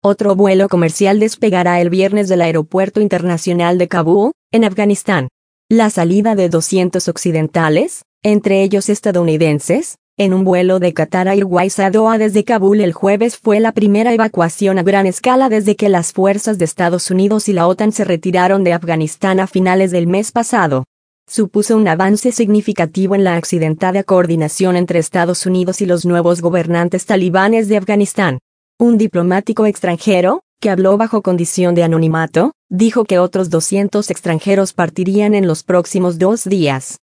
Otro vuelo comercial despegará el viernes del Aeropuerto Internacional de Kabul, en Afganistán. La salida de 200 occidentales, entre ellos estadounidenses, en un vuelo de Qatar Airways a Doha desde Kabul el jueves fue la primera evacuación a gran escala desde que las fuerzas de Estados Unidos y la OTAN se retiraron de Afganistán a finales del mes pasado. Supuso un avance significativo en la accidentada coordinación entre Estados Unidos y los nuevos gobernantes talibanes de Afganistán. Un diplomático extranjero, que habló bajo condición de anonimato, dijo que otros 200 extranjeros partirían en los próximos 2 días.